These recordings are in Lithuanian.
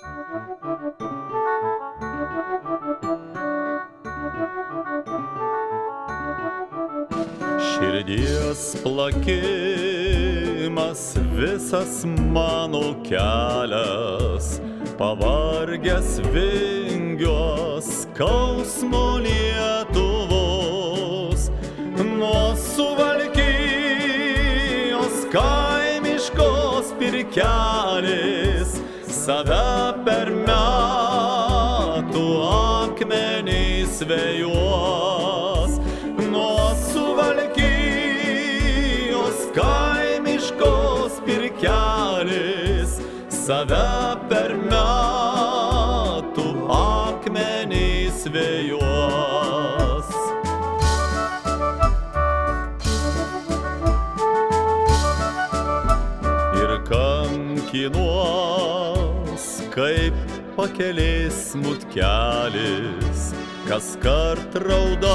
Širdies plakimas visas mano kelias, pavargęs vingios skausmo Lietuvos, nuo Suvalkijos kaimiškos pirkelės, save per metų akmenys vėjuos. Nuo Suvalkijos kaimiškos pirkelės, save per metų akmenys vėjuos. Ir kankinuos, kaip pakelės mutkelis, kaskart rauda,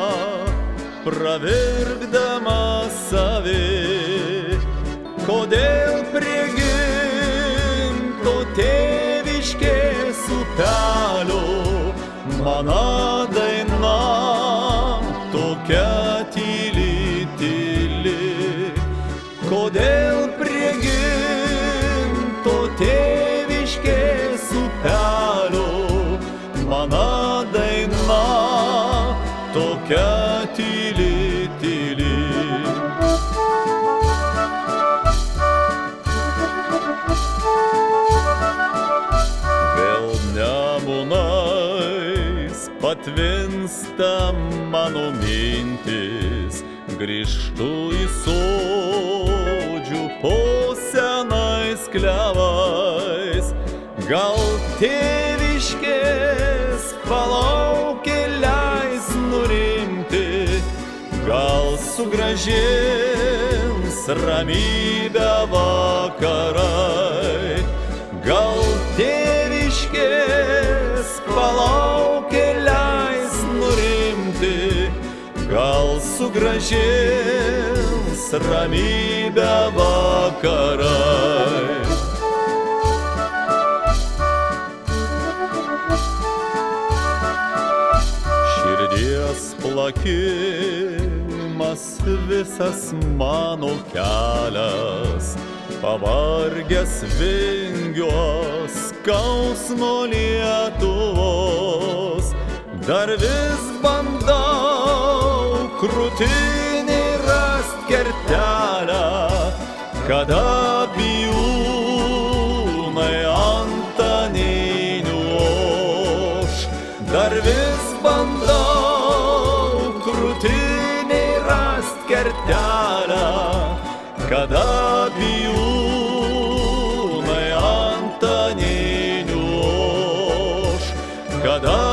pravirkdama savi. Kodėl prie gimto tėviškės upelio mano daina tokia tyli, tyli? Kodėl prie gimto tėviškės upelio mano daina tokia tyli, tyli? Vėl nemunais patvinsta mano mintis, grįžtu į sodžių po senais klevais. Gal tėviškės palaukė leis nurimti, gal sugrąžins ramybę vakarai. Gal tėviškės palaukė leis nurimti, gal sugrąžins ramybę vakarai. Širdies plakimas visas mano kelias, pavargęs vingios skausmo Lietuvos. Dar vis bandau krūtinį rast kertelę, kada bijūnai antaninių oš. Dar vis bandau krūtinį rast kertelę, kada bijūnai antaninių oš. Kada